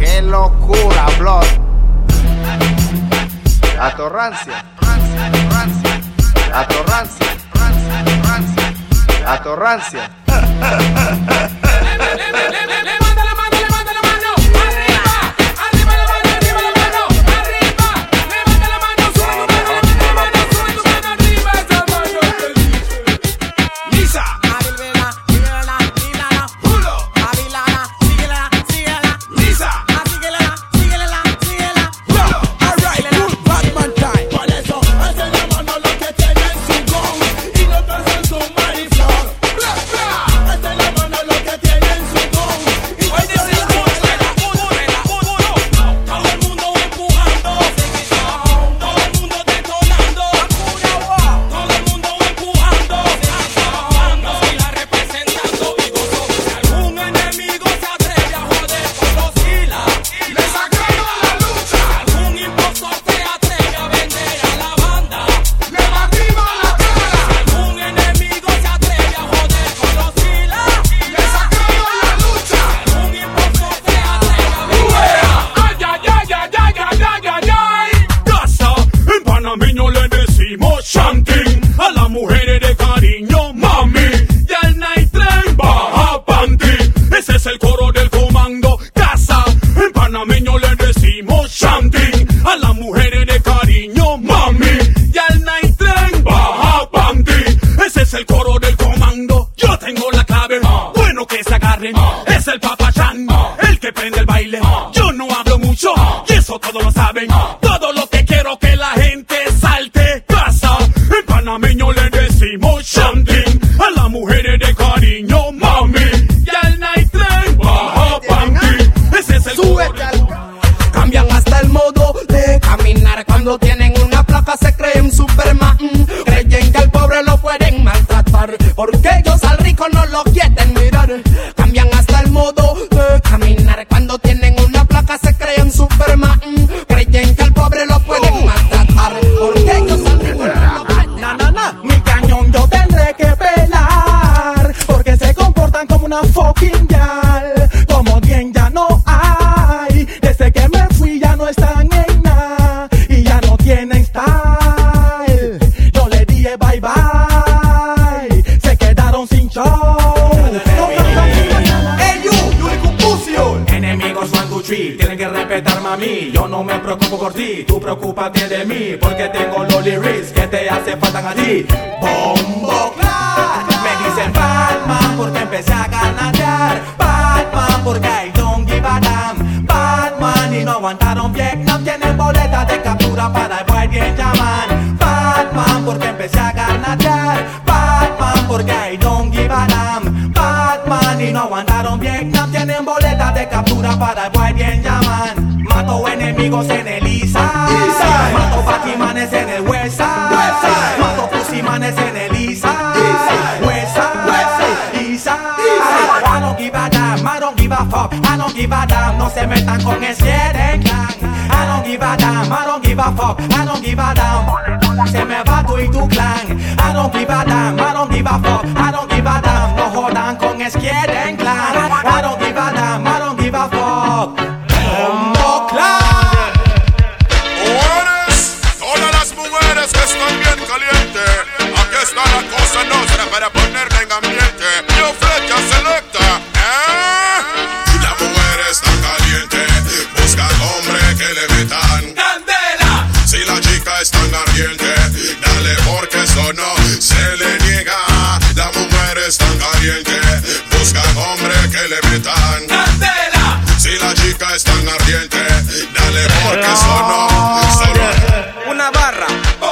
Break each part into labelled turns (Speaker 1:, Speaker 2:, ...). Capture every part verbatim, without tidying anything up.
Speaker 1: Qué locura, Blood. Atorrancia. Atorrancia. Atorrancia.
Speaker 2: Yo no me preocupo por ti, tú preocúpate de mí, porque tengo los lyrics que te hace falta a ti. Bomboclat, me dicen Batman porque empecé a ganadear. Batman porque I don't give a damn. Batman y no aguantaron Vietnam, tienen boleta de captura para el boy bien llaman. Batman porque empecé a ganadear. Batman porque I don't give a damn. Batman y no aguantaron Vietnam, tienen boleta de captura para el boy bien llaman. Mato enemigos en el East Side, mato Batimanes en el West Side, mato Pusimanes en el East Side, West Side, East Side. I don't give a damn, I don't give a fuck, I don't give a damn. No se metan con el siete clan. I don't give a damn, I don't give a fuck, I don't give a damn. Se me va tú y tu clan. I don't give a damn, I don't give a fuck, I don't give a damn. No jodan con el siete clan. I don't give a damn, I don't give a fuck.
Speaker 3: Están bien caliente, aquí está la cosa nuestra para ponerla en ambiente. Yo flecha selecta, ¿eh? La mujer está caliente, busca hombre que le metan candela. Si la chica está ardiente, dale porque eso no se le niega. La mujer está caliente, busca hombre que le metan candela. Si la chica está ardiente, dale porque eso no, solo
Speaker 1: una barra.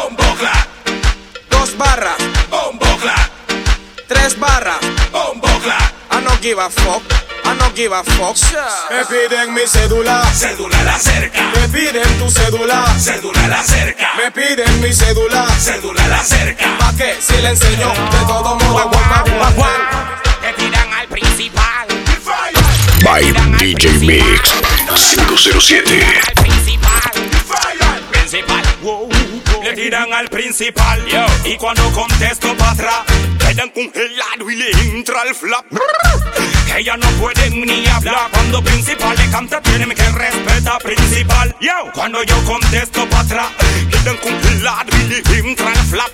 Speaker 1: Dos barras,
Speaker 3: bomboclat.
Speaker 1: Tres barras,
Speaker 3: bomboclat.
Speaker 1: I no give a fuck, I no give a fuck.
Speaker 2: Me piden mi cédula,
Speaker 3: cédula la cerca.
Speaker 2: Me piden tu cédula,
Speaker 3: cédula la cerca.
Speaker 2: Me piden mi cédula,
Speaker 3: cédula la cerca.
Speaker 2: ¿Pa' qué? Si le enseño de todo modo.
Speaker 1: Te tiran al principal.
Speaker 4: By D J Mix cinco cero siete.
Speaker 1: Al principal. Principal.
Speaker 3: Le tiran al
Speaker 1: al principal, yo. Y cuando contesto para atrás, quedan congelados y le entra el flap. Ella no puede ni hablar. Cuando principal le canta, tienen que respetar principal, yo. Cuando yo contesto para atrás, quedan congelados y le entra el flap.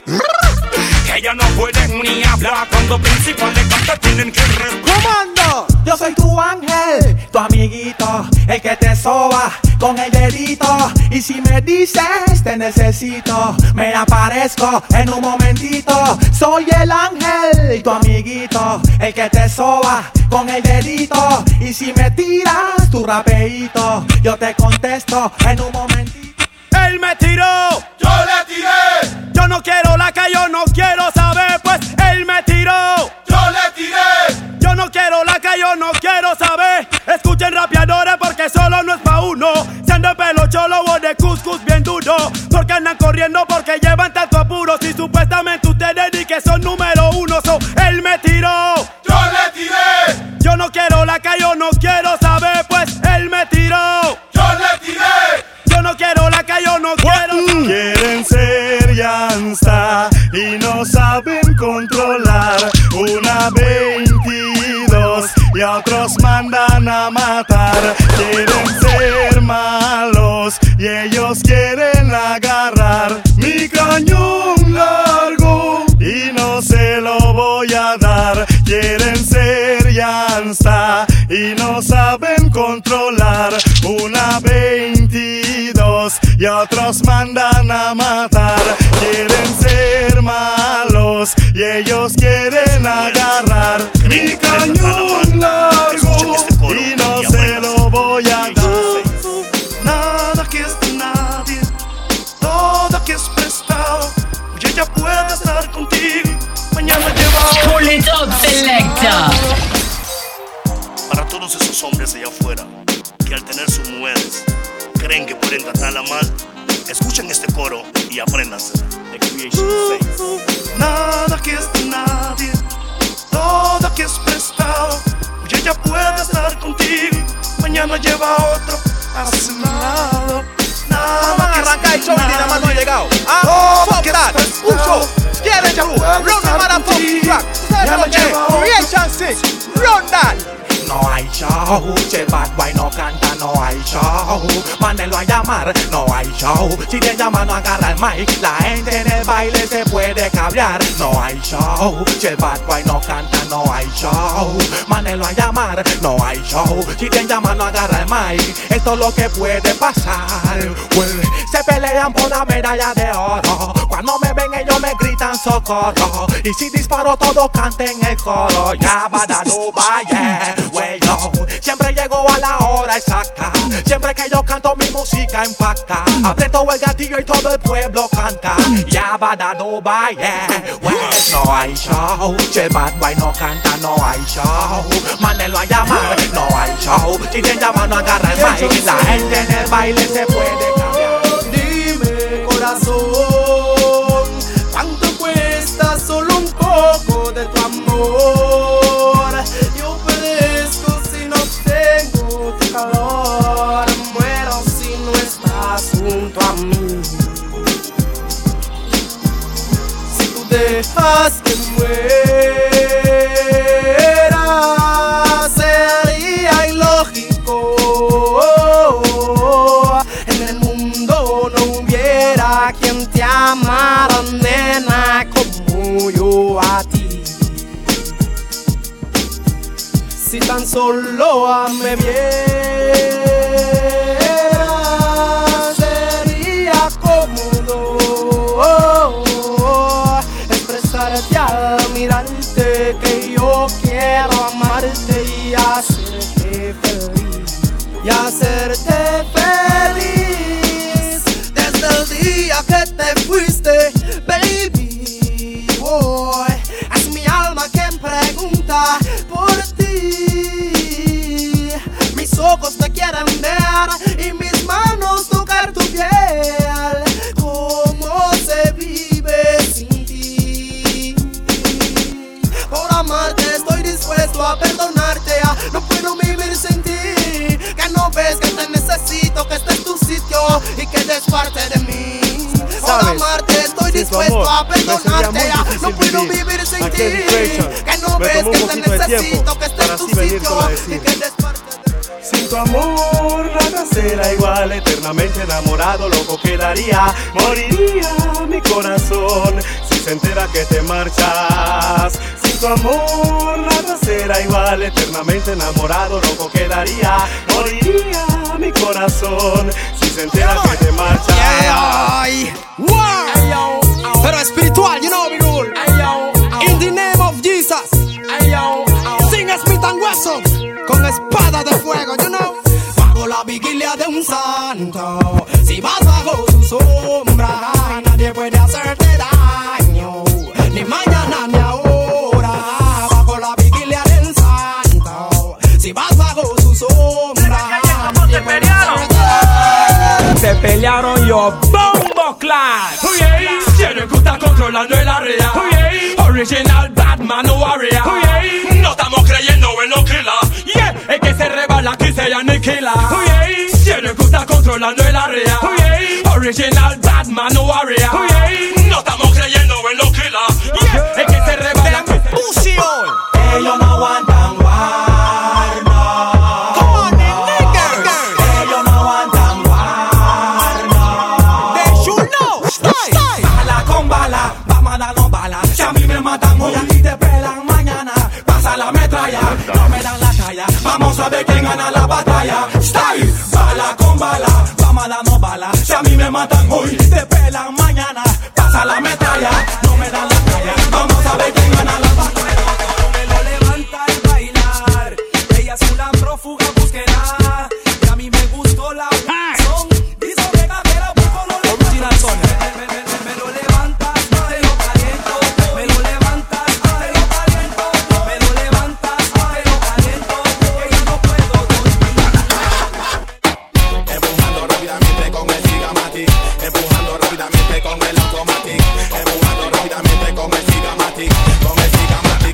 Speaker 1: Ella no puede ni hablar. Cuando principal le canta, tienen que respetar.
Speaker 2: ¡Comando! Yo soy tu ángel, tu amiguito, el que te soba con el dedito. Y si me dices te necesito, me aparezco en un momentito. Soy el ángel, tu amiguito, el que te soba con el dedito. Y si me tiras tu rapeito, yo te contesto en un momentito.
Speaker 5: Él me tiró,
Speaker 3: Yo le tiré,
Speaker 5: yo no quiero la que yo no quiero saber, pues él me tiró.
Speaker 3: yo le tiré.
Speaker 5: Yo no quiero la que yo no quiero saber. Escuchen rapeadores porque solo no es pa' uno. Siendo pelo cholo o de cuscus bien duro. Porque andan corriendo porque llevan tanto apuro. Si supuestamente ustedes di que son número uno. So, él me tiró.
Speaker 3: Yo le tiré,
Speaker 5: Yo no quiero la que yo no quiero saber, pues él me tiró.
Speaker 3: yo le tiré.
Speaker 5: Yo no quiero la que yo no quiero. Quieren ser Yansta y no saben controlar una veintidós y a otros mandan a matar. Quieren ser malos y ellos quieren agarrar mi cañón largo y no se lo voy a dar. Quieren ser Yansta y no saben controlar una veintidós y a otros mandan a matar. Quieren ser malos y ellos quieren agarrar mi cañón largo y no se lo voy a dar. Nada que es de nadie, todo que es prestado. Hoy ella puede estar contigo, mañana lleva.
Speaker 6: Pull it up, selecta.
Speaker 7: Para todos esos hombres allá afuera que al tener sus mujeres creen que pueden tratarla mal, escuchen este coro y apréndanse. The Creation Saints.
Speaker 5: Nada que es de nadie, todo que es prestado. Hoy ella puede estar contigo, mañana lleva a otro a su lado. Nada que
Speaker 2: Arranca el
Speaker 5: es
Speaker 2: show
Speaker 5: de
Speaker 2: y nada más no ha
Speaker 5: nadie,
Speaker 2: llegado. Ah,
Speaker 5: todo
Speaker 2: fuck
Speaker 5: que es
Speaker 2: that.
Speaker 5: prestado.
Speaker 2: Un show. Quieren tú. Run the motherfucking track.
Speaker 5: Ya lo lleva otro.
Speaker 2: Creation six. Run that. No hay show, che bad boy no canta, no hay show. Mándenlo a llamar, no hay show. Si te llaman no agarra el mic, la gente en el baile se puede cabrear. No hay show, che bad boy no canta, no hay show. Mándenlo a llamar, no hay show. Si te llaman no agarra el mic, esto es lo que puede pasar. Well, se pelean por la medalla de oro. Cuando me ven ellos me gritan socorro. Y si disparo todos canten el coro. Ya va dando vaya. Yo siempre llego a la hora exacta. Siempre que yo canto mi música impacta. Aprieto el gatillo y todo el pueblo canta. Ya va dando baile. Pues no hay show. Che bad boy no canta, no hay show. Mándenlo a llamar, no hay show. Si te llaman no agarra el mic. La gente en el baile se puede cambiar.
Speaker 5: Dime, corazón, ¿cuánto cuesta solo un poco de tu amor? Yo perezco si no tengo tu calor, muero si no estás junto a mí. Si tú dejas que muera, sería ilógico. En el mundo no hubiera quien te amara, nena, como yo a ti. Si tan solo me vieras, sería cómodo expresarte al mirarte que yo quiero amarte y hacerte feliz, y hacerte feliz. Desde el día que te fuiste, baby boy, es mi alma quien pregunta por ti. Mis ojos te quieren ver y mis manos tocar tu piel. ¿Cómo se vive sin ti? Por amarte estoy dispuesto a perdonarte. No puedo vivir sin ti. Que no ves que te necesito, que este es tu sitio y que eres parte de mí. Por amarte estoy
Speaker 8: dispuesto a perdonarte. No puedo vivir sin ti. Que no ves que te necesito, que estés en tu sitio y que desparte.
Speaker 5: Sin tu amor nada será igual, eternamente enamorado loco quedaría. Moriría mi corazón si se entera que te marchas. Sin tu amor nada será igual, eternamente enamorado loco quedaría. Moriría mi corazón si se entera que te marchas.
Speaker 8: Yeah. Wow. Pero espiritual, you know we rule. In the name of Jesus. Sing Smith and Wesson con espada de fuego, you know. Bajo la vigilia de un santo, si vas bajo su sombra, nadie puede hacerte daño, ni mañana ni ahora. Bajo la vigilia del santo, si vas bajo su sombra, nadie puede hacerte daño.
Speaker 2: Se pelearon yo, Bombo Class. Oye, tiene que estar controlando el área. Oye, original Batman Warrior. Oye, no estamos creyendo en los killers. Yeah, es que se rebala aquí se aniquila. Oye, tiene que estar controlando el área. Oye, original Batman Warrior. Oye, no estamos creyendo en los killers. Yeah, es que se rebala aquí se
Speaker 8: Pussy on.
Speaker 2: Ellos no aguantan war, no.
Speaker 8: Come on, nigga.
Speaker 2: Ellos no aguantan war, no.
Speaker 8: They should know. Stay.
Speaker 2: Bala con bala, vamos a darnos bala. Si a mí me matan hoy, aquí te pelan mañana. Pasa la metralla, no me dan la talla. Vamos a ver quién gana la batalla. Style, bala con bala, vamos a darnos bala. Si a mí me matan hoy, te pelan mañana. Pasa la metralla, no me dan la talla. Vamos a ver quién gana la batalla.
Speaker 9: Me lo levanta el bailar. Ella es una prófuga, búsquela. Y a mí me gustó la son. Dice que pero busco lo original son. Me, me, me, me lo levantas, te lo caliento. Me lo levantas, te lo caliento. Me lo levantas, te lo caliento. Que yo no puedo dormir.
Speaker 3: Empujando rápidamente con el Gigamatic. Empujando rápidamente con el Automatic. Empujando rápidamente con el Gigamatic. Con el Gigamatic.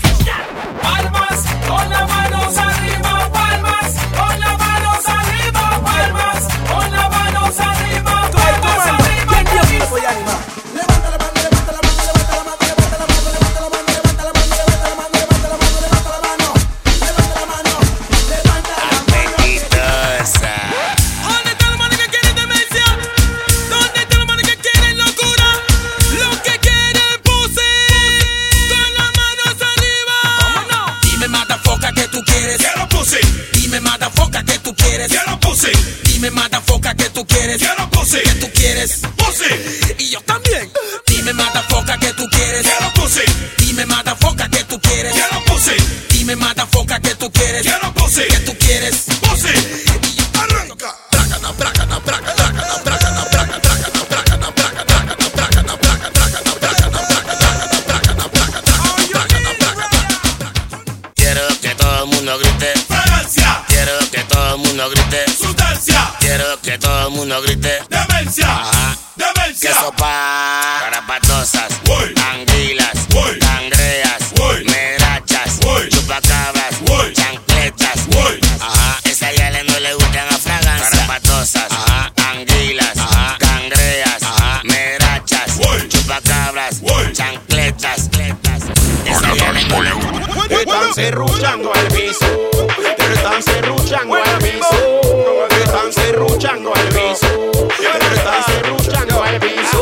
Speaker 9: Palmas, con las manos arriba, palmas, con las manos arriba, palmas, con las manos arriba, palmas arriba.
Speaker 8: Levanta la mano, levanta la mano, levanta la mano, levanta la mano, levanta la mano, levanta la mano, levanta la mano, levanta la mano, levanta la mano, levanta la mano, levanta la mano.
Speaker 7: Apetitosa.
Speaker 9: ¿Dónde está la mano que quiere demencia? ¿Dónde está la mano que quiere locura? Lo que quiere pussy, con las manos arriba.
Speaker 2: Dime motherfucker que tú quieres.
Speaker 3: Quiero pussy.
Speaker 2: Dime motherfucker que tú quieres.
Speaker 3: Quiero pussy.
Speaker 2: Dime motherfucker que tú quieres.
Speaker 3: Quiero pussy.
Speaker 2: Que tú quieres.
Speaker 3: Pussy.
Speaker 2: Y yo también. Dime motherfucker que tú quieres.
Speaker 3: Quiero pussy.
Speaker 2: Dime motherfucker que tú quieres.
Speaker 3: Quiero pussy.
Speaker 2: Dime motherfucker que tú quieres.
Speaker 3: Quiero pussy.
Speaker 2: Que tú quieres.
Speaker 3: Pussy. Arranca. Brácana, brácana, brácana, brácana, brácana, brácana, brácana, brácana, brácana, brácana, brácana, brácana, brácana, brácana, brácana, brácana, brácana.
Speaker 7: Quiero que todo el mundo grite.
Speaker 3: Fragancia.
Speaker 7: Quiero que todo el mundo grite.
Speaker 3: Sustancia.
Speaker 7: Quiero que todo el mundo grite.
Speaker 3: Demencia.
Speaker 7: Ajá.
Speaker 3: Demencia.
Speaker 7: Que sopa, carapatosas,
Speaker 3: Uy.
Speaker 7: anguilas,
Speaker 3: Uy.
Speaker 7: cangreas,
Speaker 3: Uy.
Speaker 7: merachas,
Speaker 3: Uy.
Speaker 7: chupacabras,
Speaker 3: Uy.
Speaker 7: chancletas.
Speaker 3: Uy.
Speaker 7: Ajá. Esas yales no le gustan a fragancia. Carapatosas, ajá. Anguilas, ajá. Cangreas, ajá. Merachas,
Speaker 3: Uy.
Speaker 7: chupacabras,
Speaker 3: Uy.
Speaker 7: chancletas. Esas yales no le gustan.
Speaker 3: Te están serruchando al piso. Te están serruchando al piso. Te están serruchando al piso. Te están serruchando al piso.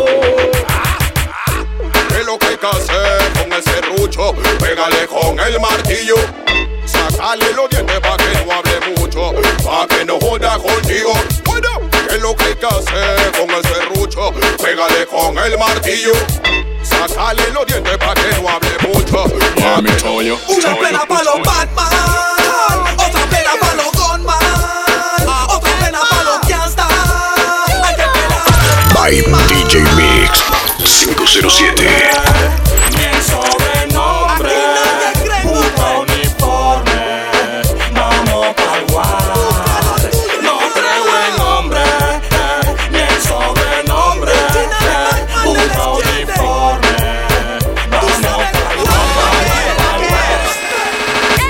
Speaker 3: ¿Qué es lo que hay que hacer con el serrucho? Pégale con el martillo. Sácale los dientes pa' que no hable mucho. Pa' que no joda contigo. Bueno, ¿qué es lo que hay que hacer con el serrucho? Pégale con el martillo. Sácale los dientes pa' que no hable mucho. Mami, Toño.
Speaker 8: Una pena pa' los Batman, otra pena pa' los Gunman, otra pena pa' los Gangsta. Hay que pelar.
Speaker 4: By D J Mix cinco cero siete.
Speaker 2: Ni el sobrenombre, puto uniforme, vamos pa'l guar. No creo en hombre, ni el sobrenombre, puto uniforme, vamos pa'l guar.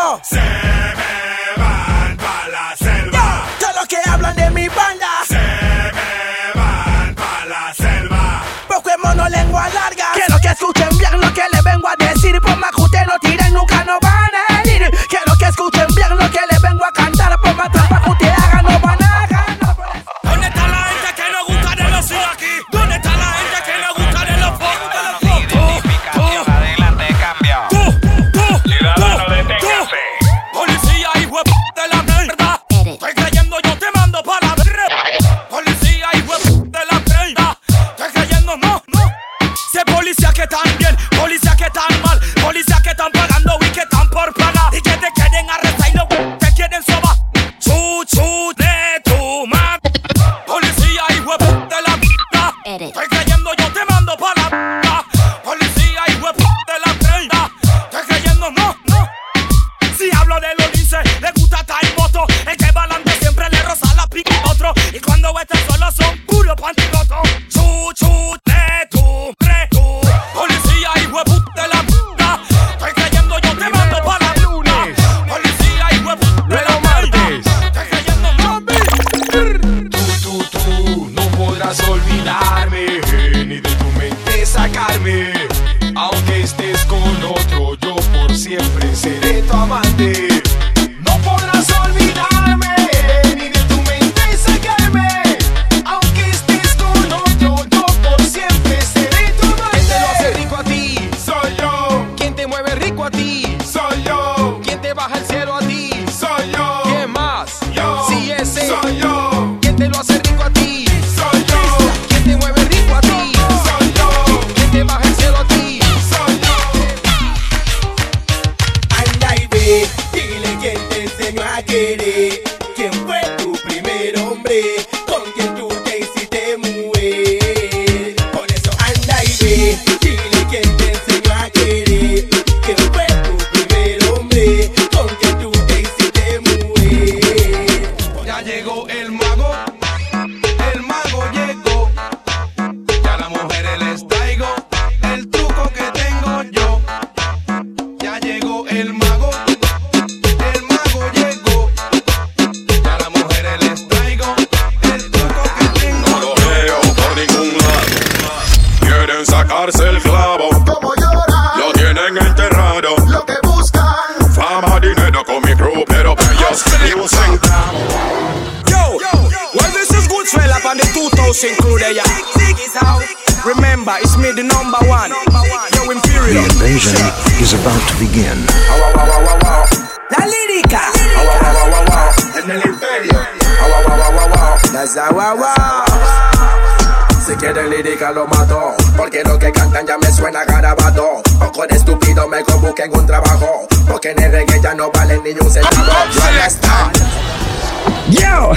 Speaker 8: yo.
Speaker 1: Se me van pa' la selva.
Speaker 8: Yo, todos los que hablan de mi banda.
Speaker 1: Se me van pa' la selva.
Speaker 8: Pokémon no lengua larga. Quiero que escuchen bien lo que les vengo a decir. Por más que ustedes no tiren, nunca no van a herir. Quiero que escuchen bien lo que les vengo a cantar. Por más trampa que ustedes hagan, no van a ganar.
Speaker 1: ¿Dónde está la gente que no gusta de los aquí? ¿Dónde está la gente que no gusta de los pop?
Speaker 10: Identificación, adelante, cambio.
Speaker 1: Tú, tú,
Speaker 10: Ciudadano,
Speaker 1: tú,
Speaker 10: deténgase.
Speaker 1: tú. Policía, hijo de la mierda. Estoy creyendo, yo te mando para la verga. Policía, hijo de la mierda. Estoy creyendo, no, no. Si policía que están bien, policía que están mal, policía que están pagando y que están por pagar. Y que te quieren arrestar y no te quieren sobar. Chu, chu, de tu madre. Policía, hijo de la mierda. Estoy creyendo, yo te mando para la verga. Policía, hijo de la mierda. Estoy creyendo, no, no. Si hablo de los linces, le gusta estar en moto. El que va adelante siempre le roza la pica a otro. Y cuando están solos son puros panticotos. Chu, chu, de tu, re, tu. Policía, hijo de la mierda. Estoy creyendo, yo te mando para la luna. Policía, hijo de la mierda. Estoy creyendo, no.
Speaker 11: Tú, tú, tú, no podrás olvidarme, ni de tu mente sacarme. Aunque estés con otro, yo por siempre seré tu amante. No podrás olvidarme, ni de tu mente sacarme. Aunque estés con otro, yo por siempre seré tu amante.
Speaker 8: ¿Quién te lo hace rico a ti?
Speaker 11: Soy yo.
Speaker 8: ¿Quién te mueve rico a ti?
Speaker 11: Soy yo.
Speaker 8: ¿Quién te baja el cielo a ti?
Speaker 11: Soy yo.
Speaker 8: ¿Quién más?
Speaker 11: Yo.
Speaker 8: Sí, ese.
Speaker 11: Soy yo.
Speaker 8: ¿Quién te lo hace rico a ti?
Speaker 11: Soy yo.
Speaker 8: ¿Quién te mueve rico a ti?
Speaker 11: Soy yo.
Speaker 8: ¿Quién te baja el cielo a ti?
Speaker 11: Soy yo.
Speaker 8: Anda y ve, dile quién te enseñó a querer. ¿Quién fue tu primer hombre? ¿Con quien tú te hiciste mujer? Por eso anda y ve, dile quién te enseñó a querer. ¿Quién fue tu primer hombre? ¿Con quien tú te hiciste mujer?
Speaker 11: Ya llegó el mago, el mago llegó. Ya a las mujeres les traigo el truco que tengo yo. Ya llegó el mago, el mago llegó. Ya a las mujeres les traigo el truco que tengo.
Speaker 3: No lo veo por ningún lado. Quieren sacarse el clavo.
Speaker 12: Como lloran,
Speaker 3: Lo tienen enterrado.
Speaker 12: lo que buscan.
Speaker 3: Fama, dinero con mi crew, pero ellos ni un centavo.
Speaker 8: Yo, well this is good fella on the two thousand crew there, yeah. Remember, it's me the number one. Yo, Imperial.
Speaker 4: The invasion is about to begin.
Speaker 8: La lírica.
Speaker 12: En el imperio.
Speaker 8: That's a wow wow. Si quieren lírica lo mato, porque lo que cantan ya me suena garabato. Poco de estúpido me busquen un trabajo, porque en el reggae ya no valen ni un centavo. Yo ya está.
Speaker 13: Yo,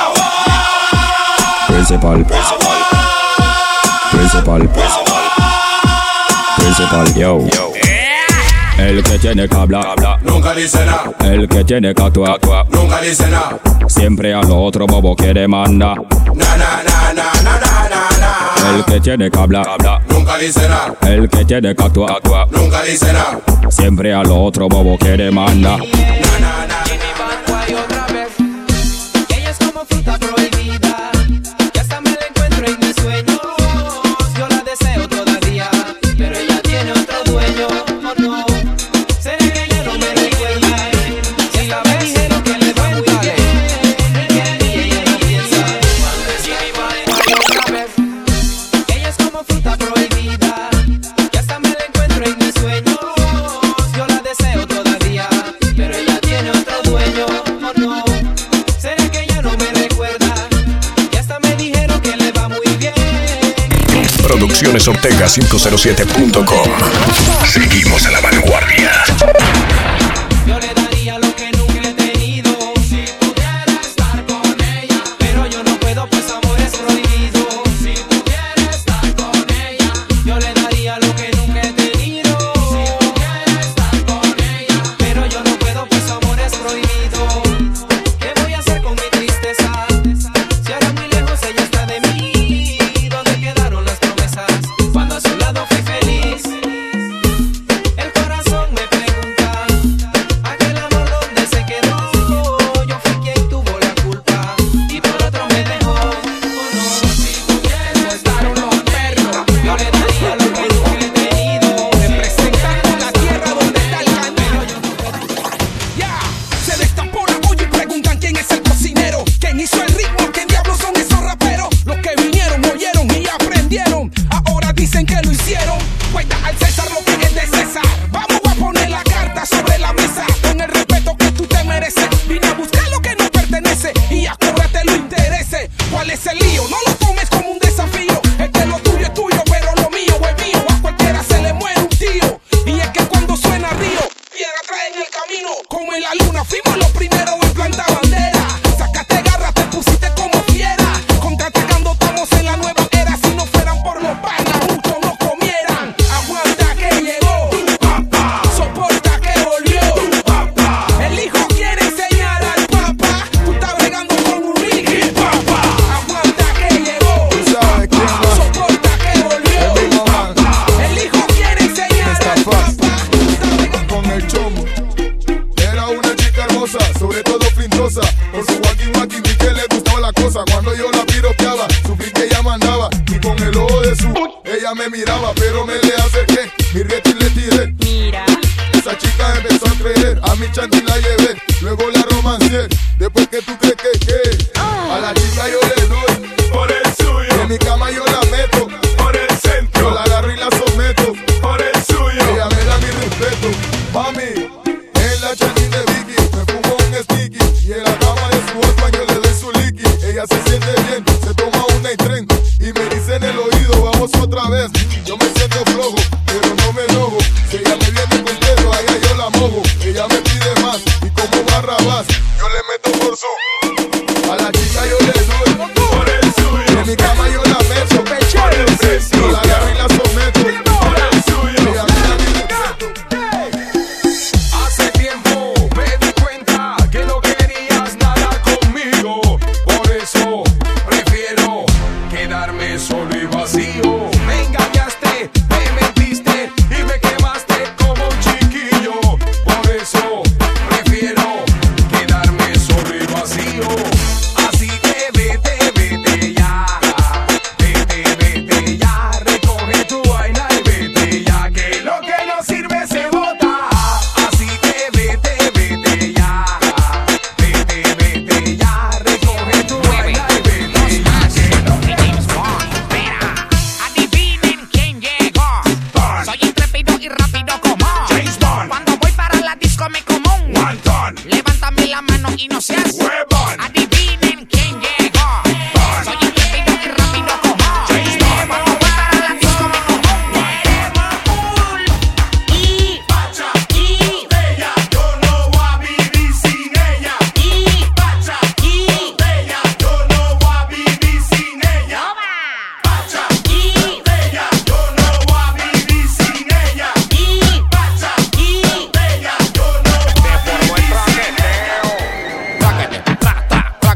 Speaker 13: Principal, Principal, Principal, yo. El que tiene que hablar,
Speaker 11: Nunca dice nada,
Speaker 13: el que tiene que actuar,
Speaker 11: nunca dice nada.
Speaker 13: siempre a lo otro bobo quiere mandar.
Speaker 11: Na na na na na na na na.
Speaker 13: El que tiene que hablar,
Speaker 11: Nunca dice nada,
Speaker 13: el que tiene que actuar,
Speaker 11: nunca dice nada.
Speaker 13: siempre a lo otro bobo quiere mandar.
Speaker 11: Na na na.
Speaker 9: Otra vez, que ella es como fruta prohibida, que hasta me la encuentro en mis sueños. Yo la deseo todavía, pero ella tiene otro dueño. Oh no, será que ella no me recuerda. Si la me dijeron que le va muy bien, que a mí ella no piensa. Otra vez, que ella es como fruta prohibida, que hasta me la encuentro en mis sueños. Yo la deseo todavía, pero ella tiene otro dueño. Oh no, será que ella no me recuerda. Y hasta me dijeron que le va muy bien.
Speaker 4: Producciones Ortega cinco cero siete punto com. Seguimos a la vanguardia.
Speaker 9: Yo le daría lo que nunca he tenido si pudiera estar con ella, pero yo no puedo, pues amor es prohibido. Si pudiera estar con ella, yo le daría lo que nunca he tenido. Si pudiera estar con ella, pero yo no puedo, pues amor es prohibido. ¿Qué voy a hacer con mi tristeza? Si ahora muy lejos ella está de mí, ¿dónde quedaron las promesas? Cuando a su lado fui feliz. El corazón me pregunta
Speaker 14: camino como en la luna. Fuimos los primeros en plantar bandera. Sacaste garra, te pusiste como fiera. Contraatacando, estamos en la nueva era. Si no fueran por los panas, muchos nos comieran. Aguanta que llegó, soporta que volvió. El hijo quiere enseñar al papá. Tú estás bregando con un Ricky. Aguanta que llegó, soporta que volvió. El hijo quiere enseñar al papá.
Speaker 15: Con el chomo. Era una chica hermosa, sobre todo flintosa. Por su walkie walkie vi que le gustaba la cosa. Cuando yo la piropeaba, sufrí que ella mandaba. Y con el ojo de su, ella me miraba. Pero me le acerqué, mi reto le tiré. Mira. Esa chica empezó a creer, a mi chanti la llevé. Luego la romancé, después que tú crees que, que a la chica yo le doy por el suyo. En mi cama yo la meto por el centro. Yo la agarro y la someto por el suyo. Ella me da mi respeto, mami. En la chanti de Vicky me fumo un sticky. Y en la cama de su otro yo le doy su liqui. Ella se siente bien, se toma una y tren. Y me dice en el oído, vamos otra vez. Yo me siento flojo, pero no me enojo. Si ella me viene completo, a ella yo la mojo. Ella me pide más, y como Barrabás, yo le meto por su. A la chica yo le doy por el suyo. En mi cama yo la meto por el centro. Yo la agarro y la someto por el suyo. Ella me da mi respeto.
Speaker 11: Hace tiempo me di cuenta que no querías nada conmigo. Por eso prefiero quedarme solo y vacío. Me engañaste, me mentiste y me quemaste como un chiquillo. Por eso prefiero quedarme solo y vacío. Así que vete, vete ya. Vete, vete ya. Recoge tu vaina y vete ya. Que lo que no sirve se bota. Así que vete, vete ya. Vete, vete ya. Recoge tu vaina y vete ya. Que lo que
Speaker 16: James Bond, espera, adivinen quién llegó. Soy intrépido y rápido como
Speaker 1: James Bond.
Speaker 16: Cuando voy para la disco me como un
Speaker 1: Wonton.
Speaker 16: Levántame la mano y no seas
Speaker 1: Huevón.
Speaker 16: Adivinen quién llegó. Soy intrépido y rápido como
Speaker 1: James Bond.
Speaker 16: Cuando voy para la disco me como un y
Speaker 1: Pacha y bella, yo no voy a vivir sin ella.
Speaker 16: y
Speaker 1: Pacha
Speaker 16: y
Speaker 1: bella, yo no voy a vivir sin ella. Pacha y bella, yo no voy a vivir sin ella.
Speaker 16: y
Speaker 1: Pacha y bella, yo no voy a vivir sin ella.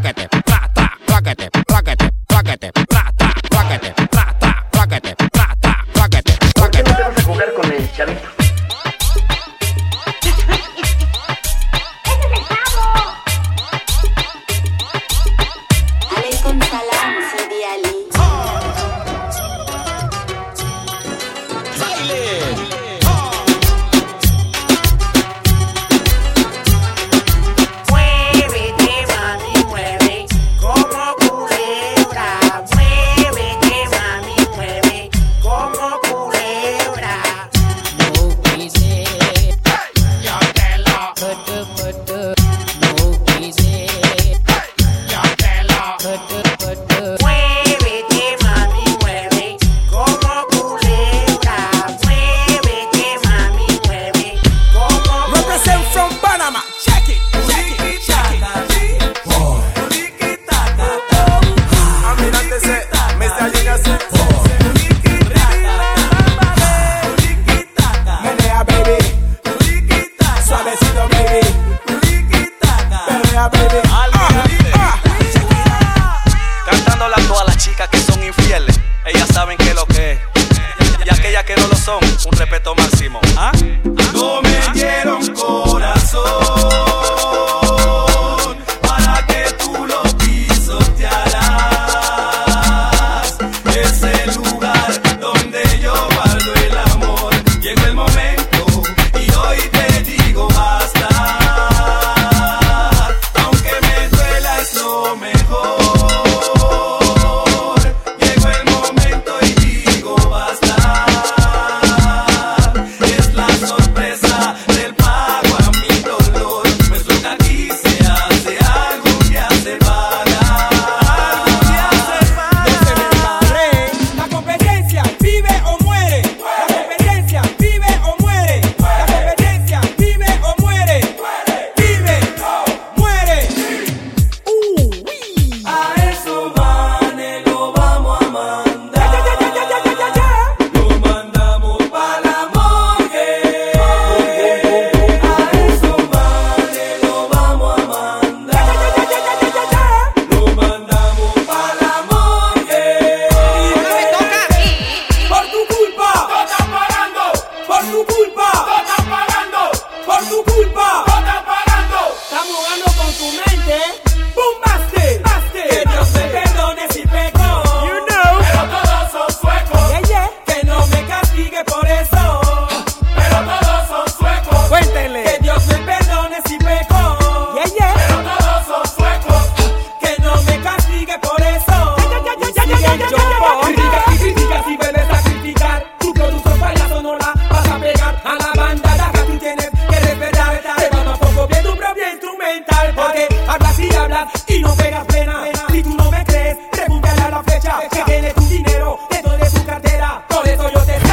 Speaker 9: culpa. No están pagando. Están jugando con tu mente. Boom, basti, basti. Que Dios me perdone si peco. You know. Pero todos son suecos. Yeah, yeah. Que no me castigue por eso. Pero todos son suecos. Cuéntenle. Que Dios me perdone si peco. Yeah, yeah. Pero todos son suecos. Que no me castigue por eso. Critica y critica si vuelves a criticar. Tu producto payaso no la vas a pegar. A la banda la que tú tienes que respetar. Te vamos a poco bien tu propio instrumental. Porque hablas y hablas y no pegas plena. Si tú no me crees, pregúntale a la flecha que tiene tu dinero dentro de su cartera. Por eso yo te sé.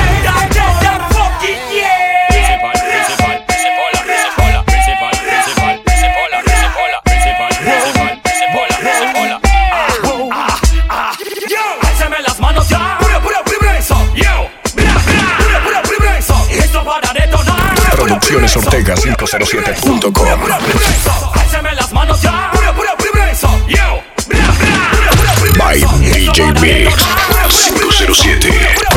Speaker 4: Producciones Ortega cinco cero siete punto com. By D J Mix cinco cero siete.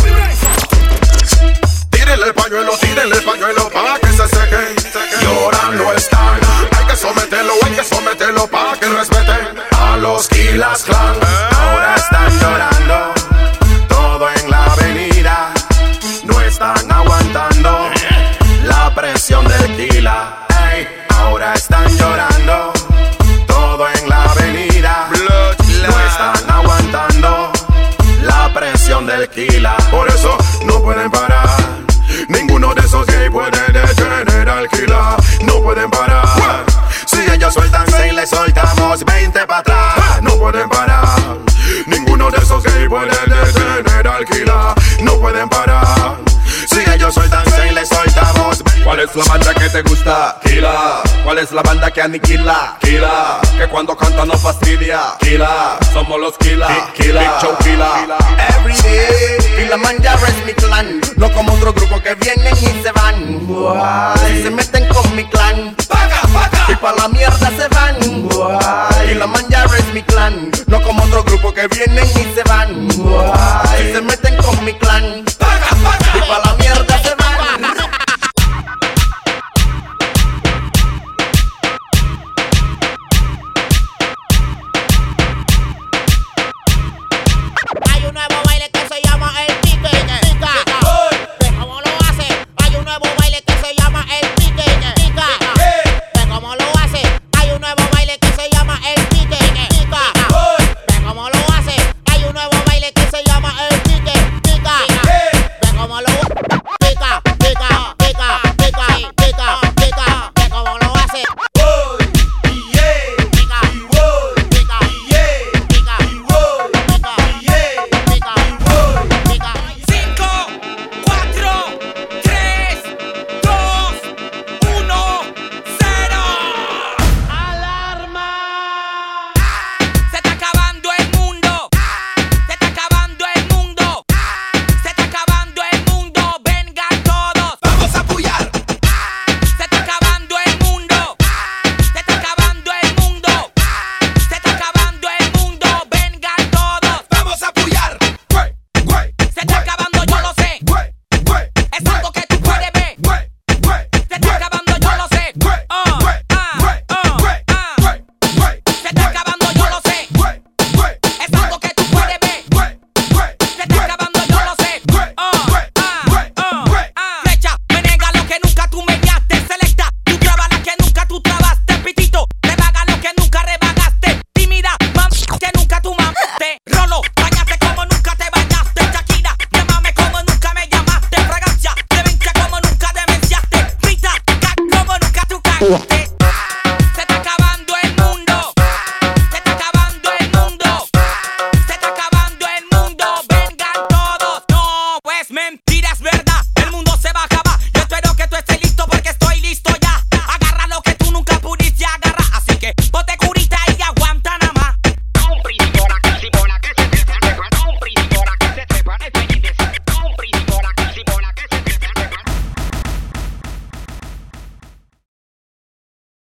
Speaker 3: Tírenle el pañuelo, tírenle el pañuelo pa' que se seque. Llorando están. Hay que someterlo, hay que someterlo pa' que respeten a los Quilas Clan. Ahora están llorando, todo en la avenida. No están aguantando la presión del Quila. Ey, ahora están llorando, todo en la avenida. No están aguantando la presión del Quila. Por eso no pueden parar. Ninguno de esos gays puede detener al Quila. No pueden parar. Si ellos sueltan seis, le soltamos veinte para atrás. No pueden parar. Ninguno de esos gays puede detener al Quila. No pueden parar. Si ellos sueltan seis, le soltamos.
Speaker 17: ¿Cuál es la banda que te gusta? Quila. ¿Cuál es la banda que aniquila? Quila. Que cuando canta no fastidia. Quila. Somos los Quila. Quila. Big Show Quila.
Speaker 18: Every day, Kilimanjaro es mi clan. No como otro grupo que vienen y se van. Si se meten con mi clan, paga, paga. Y pa' la mierda se van. Kilimanjaro es mi clan. No como otro grupo que vienen